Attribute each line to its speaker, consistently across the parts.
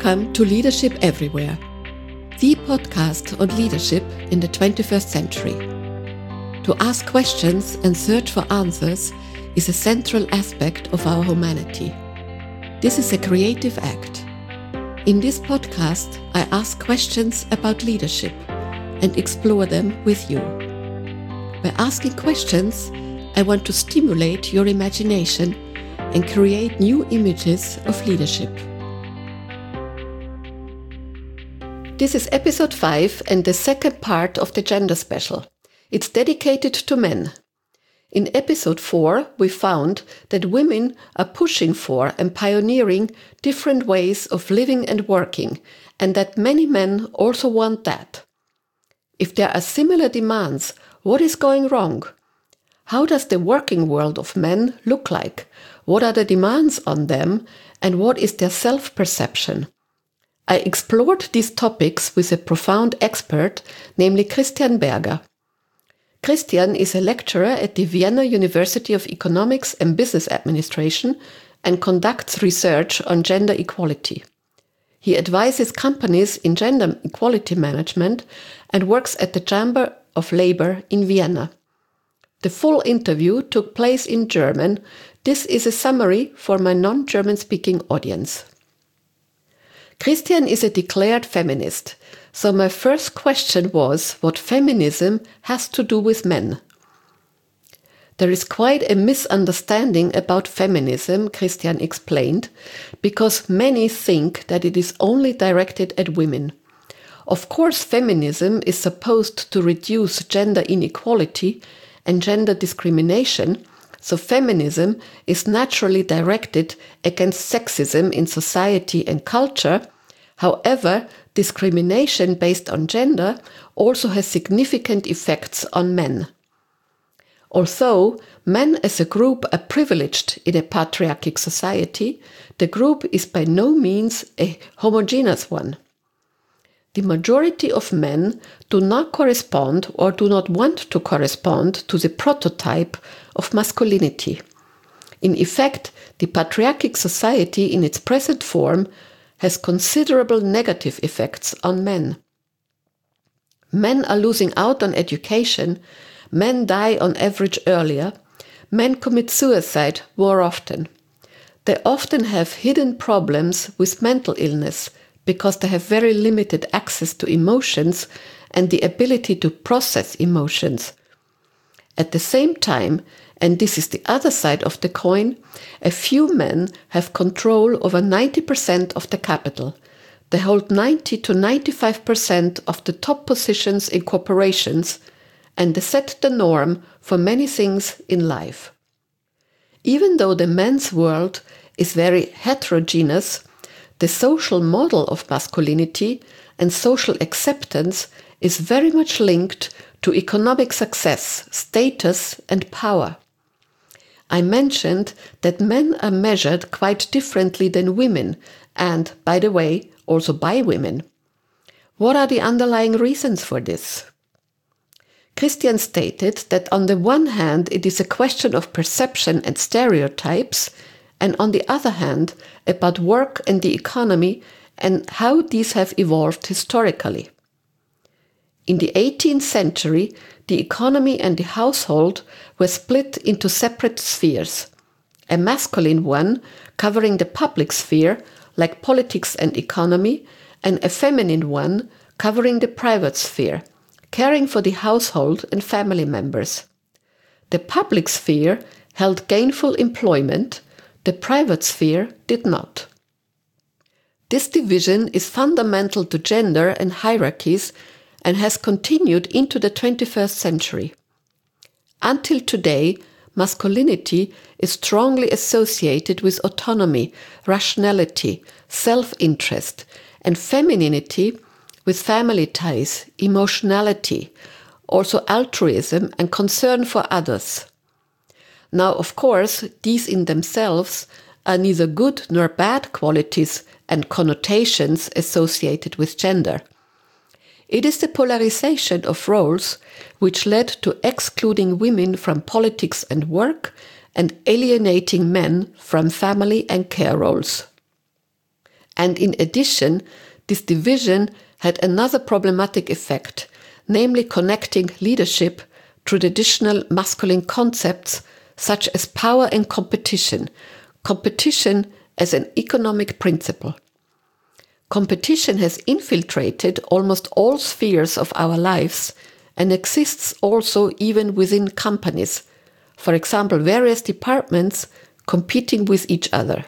Speaker 1: Welcome to Leadership Everywhere, the podcast on leadership in the 21st century. To ask questions and search for answers is a central aspect of our humanity. This is a creative act. In this podcast, I ask questions about leadership and explore them with you. By asking questions, I want to stimulate your imagination and create new images of leadership. This is episode 5 and the second part of the gender special. It's dedicated to men. In episode 4, we found that women are pushing for and pioneering different ways of living and working, and that many men also want that. If there are similar demands, what is going wrong? How does the working world of men look like? What are the demands on them, and what is their self-perception? I explored these topics with a profound expert, namely Christian Berger. Christian is a lecturer at the Vienna University of Economics and Business Administration and conducts research on gender equality. He advises companies in gender equality management and works at the Chamber of Labor in Vienna. The full interview took place in German. This is a summary for my non-German speaking audience. Christian is a declared feminist, so my first question was what feminism has to do with men. There is quite a misunderstanding about feminism, Christian explained, because many think that it is only directed at women. Of course, feminism is supposed to reduce gender inequality and gender discrimination, so feminism is naturally directed against sexism in society and culture. However, discrimination based on gender also has significant effects on men. Although men as a group are privileged in a patriarchic society, the group is by no means a homogeneous one. The majority of men do not correspond or do not want to correspond to the prototype of masculinity. In effect, the patriarchic society in its present form has considerable negative effects on men. Men are losing out on education, men die on average earlier, men commit suicide more often. They often have hidden problems with mental illness because they have very limited access to emotions and the ability to process emotions. At the same time, and this is the other side of the coin, a few men have control over 90% of the capital. They hold 90 to 95% of the top positions in corporations, and they set the norm for many things in life. Even though the men's world is very heterogeneous, the social model of masculinity and social acceptance is very much linked to economic success, status, and power. I mentioned that men are measured quite differently than women, and, by the way, also by women. What are the underlying reasons for this? Christian stated that on the one hand it is a question of perception and stereotypes, and on the other hand about work and the economy and how these have evolved historically. In the 18th century, the economy and the household were split into separate spheres. A masculine one covering the public sphere, like politics and economy, and a feminine one covering the private sphere, caring for the household and family members. The public sphere held gainful employment, the private sphere did not. This division is fundamental to gender and hierarchies and has continued into the 21st century. Until today, masculinity is strongly associated with autonomy, rationality, self-interest, and femininity with family ties, emotionality, also altruism and concern for others. Now, of course, these in themselves are neither good nor bad qualities and connotations associated with gender. It is the polarization of roles which led to excluding women from politics and work and alienating men from family and care roles. And in addition, this division had another problematic effect, namely connecting leadership to traditional masculine concepts such as power and competition as an economic principle. Competition has infiltrated almost all spheres of our lives and exists also even within companies, for example, various departments competing with each other.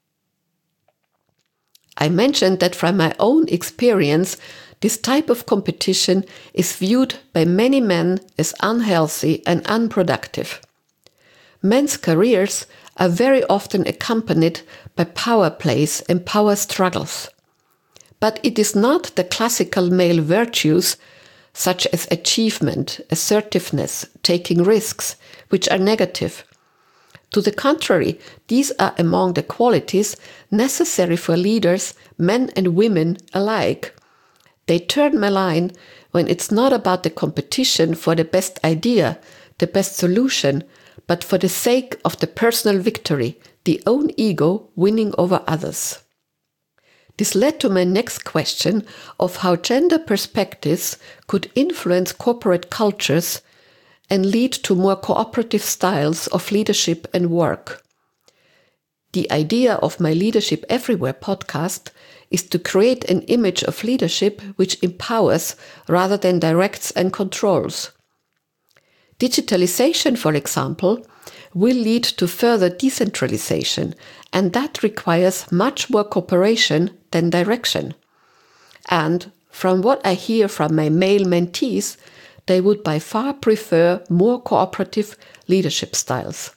Speaker 1: I mentioned that from my own experience, this type of competition is viewed by many men as unhealthy and unproductive. Men's careers are very often accompanied by power plays and power struggles. But it is not the classical male virtues such as achievement, assertiveness, taking risks, which are negative. To the contrary, these are among the qualities necessary for leaders, men and women alike. They turn malign when it's not about the competition for the best idea, the best solution, but for the sake of the personal victory, the own ego winning over others. This led to my next question of how gender perspectives could influence corporate cultures and lead to more cooperative styles of leadership and work. The idea of my Leadership Everywhere podcast is to create an image of leadership which empowers rather than directs and controls. Digitalization, for example, will lead to further decentralization, and that requires much more cooperation than direction. And from what I hear from my male mentees, they would by far prefer more cooperative leadership styles.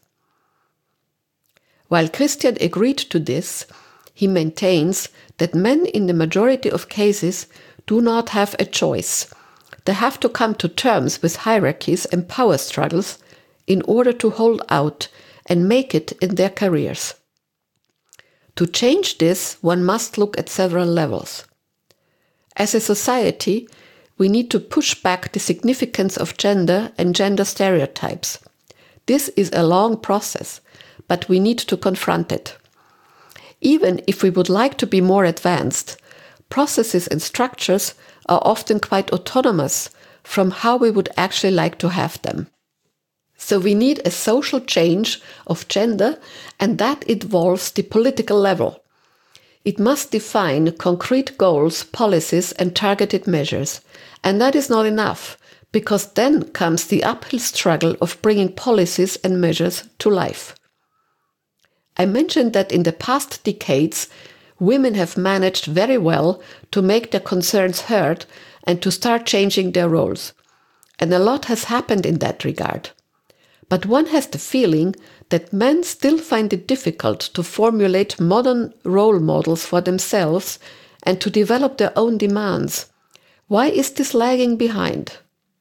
Speaker 1: While Christian agreed to this, he maintains that men in the majority of cases do not have a choice. They have to come to terms with hierarchies and power struggles in order to hold out and make it in their careers. To change this, one must look at several levels. As a society, we need to push back the significance of gender and gender stereotypes. This is a long process, but we need to confront it. Even if we would like to be more advanced, processes and structures are often quite autonomous from how we would actually like to have them. So we need a social change of gender, and that involves the political level. It must define concrete goals, policies, and targeted measures. And that is not enough, because then comes the uphill struggle of bringing policies and measures to life. I mentioned that in the past decades, women have managed very well to make their concerns heard and to start changing their roles. And a lot has happened in that regard. But one has the feeling that men still find it difficult to formulate modern role models for themselves and to develop their own demands. Why is this lagging behind?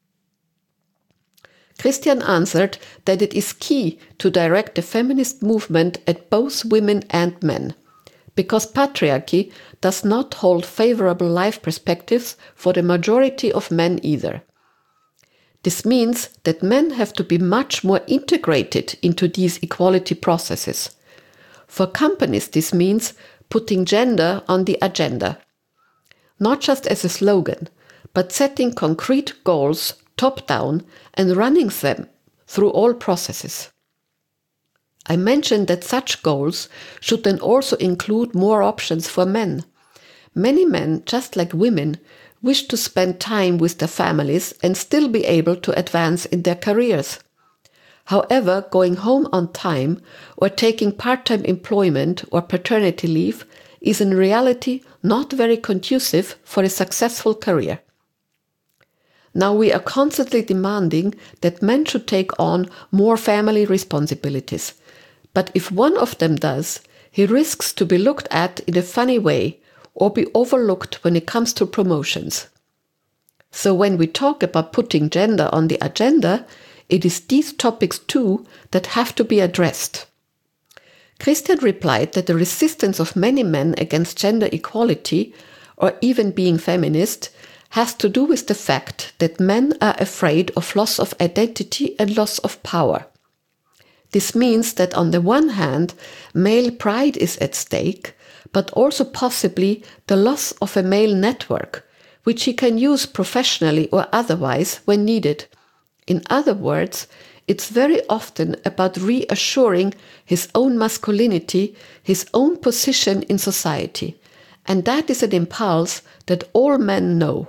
Speaker 1: Christian answered that it is key to direct the feminist movement at both women and men, because patriarchy does not hold favorable life perspectives for the majority of men either. This means that men have to be much more integrated into these equality processes. For companies, this means putting gender on the agenda, not just as a slogan, but setting concrete goals top-down and running them through all processes. I mentioned that such goals should then also include more options for men. Many men, just like women, wish to spend time with their families and still be able to advance in their careers. However, going home on time or taking part-time employment or paternity leave is in reality not very conducive for a successful career. Now we are constantly demanding that men should take on more family responsibilities. But if one of them does, he risks to be looked at in a funny way or be overlooked when it comes to promotions. So when we talk about putting gender on the agenda, it is these topics too that have to be addressed. Christian replied that the resistance of many men against gender equality, or even being feminist, has to do with the fact that men are afraid of loss of identity and loss of power. This means that on the one hand, male pride is at stake, but also possibly the loss of a male network, which he can use professionally or otherwise when needed. In other words, it's very often about reassuring his own masculinity, his own position in society. And that is an impulse that all men know.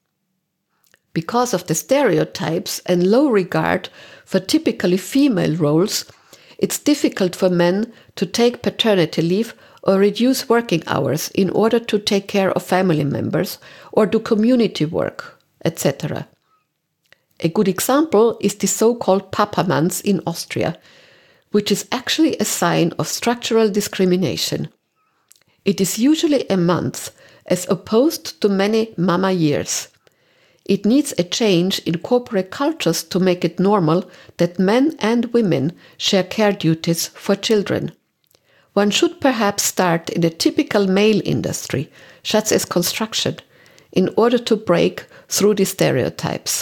Speaker 1: Because of the stereotypes and low regard for typically female roles, it's difficult for men to take paternity leave or reduce working hours in order to take care of family members or do community work, etc. A good example is the so-called Papa-Month in Austria, which is actually a sign of structural discrimination. It is usually a month, as opposed to many mama years. It needs a change in corporate cultures to make it normal that men and women share care duties for children. One should perhaps start in a typical male industry, such as construction, in order to break through the stereotypes.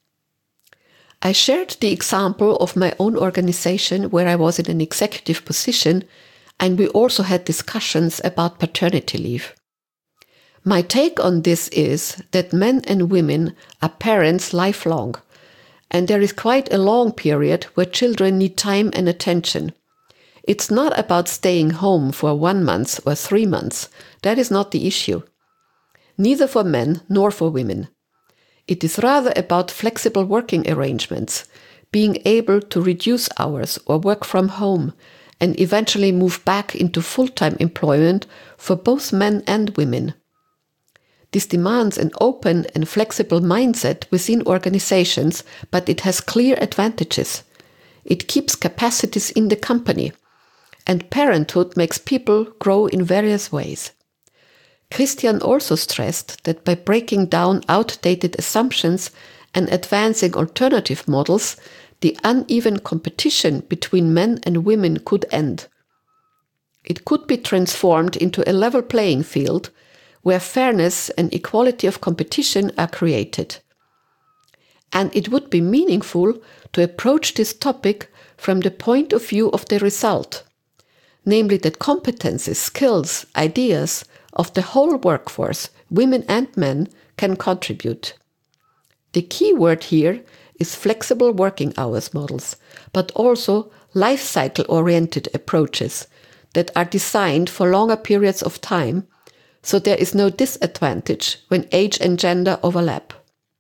Speaker 1: I shared the example of my own organization where I was in an executive position, and we also had discussions about paternity leave. My take on this is that men and women are parents lifelong, and there is quite a long period where children need time and attention. It's not about staying home for 1 month or 3 months. That is not the issue. Neither for men nor for women. It is rather about flexible working arrangements, being able to reduce hours or work from home, and eventually move back into full-time employment for both men and women. This demands an open and flexible mindset within organizations, but it has clear advantages. It keeps capacities in the company, and parenthood makes people grow in various ways. Christian also stressed that by breaking down outdated assumptions and advancing alternative models, the uneven competition between men and women could end. It could be transformed into a level playing field where fairness and equality of competition are created. And it would be meaningful to approach this topic from the point of view of the result, namely that competences, skills, ideas of the whole workforce, women and men, can contribute. The key word here is flexible working hours models, but also life cycle-oriented approaches that are designed for longer periods of time, so there is no disadvantage when age and gender overlap.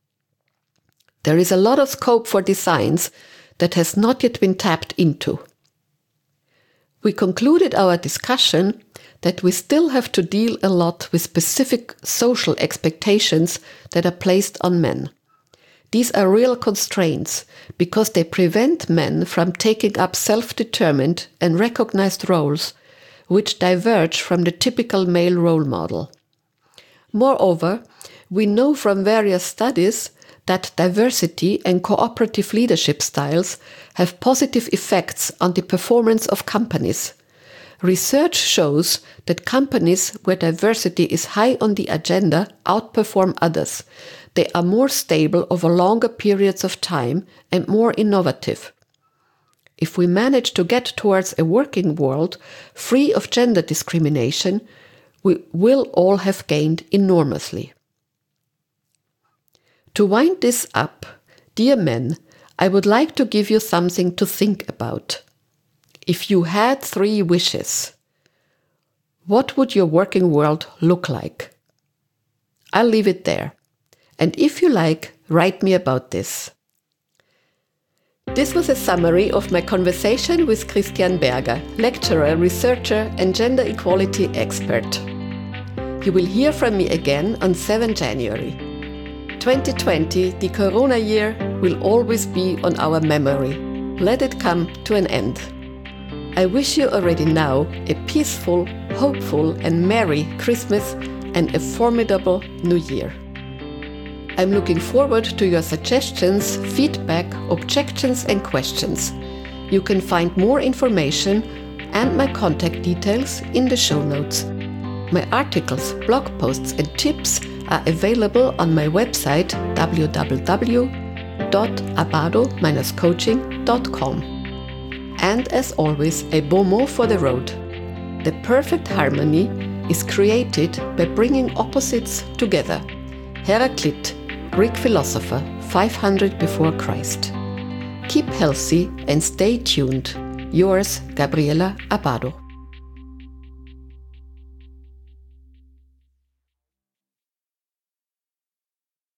Speaker 1: There is a lot of scope for designs that has not yet been tapped into. We concluded our discussion that we still have to deal a lot with specific social expectations that are placed on men. These are real constraints because they prevent men from taking up self-determined and recognized roles which diverge from the typical male role model. Moreover, we know from various studies that diversity and cooperative leadership styles have positive effects on the performance of companies. Research shows that companies where diversity is high on the agenda outperform others. They are more stable over longer periods of time and more innovative. If we manage to get towards a working world free of gender discrimination, we will all have gained enormously. To wind this up, dear men, I would like to give you something to think about. If you had 3 wishes, what would your working world look like? I'll leave it there. And if you like, write me about this. This was a summary of my conversation with Christian Berger, lecturer, researcher, and gender equality expert. You will hear from me again on 7 January. 2020, the Corona year, will always be on our memory. Let it come to an end. I wish you already now a peaceful, hopeful, and merry Christmas and a formidable New Year. I'm looking forward to your suggestions, feedback, objections, and questions. You can find more information and my contact details in the show notes. My articles, blog posts, and tips are available on my website www.abado-coaching.com. And as always, a bon mot for the road. The perfect harmony is created by bringing opposites together. Heraclit, Greek philosopher, 500 before Christ. Keep healthy and stay tuned. Yours, Gabriela Abado.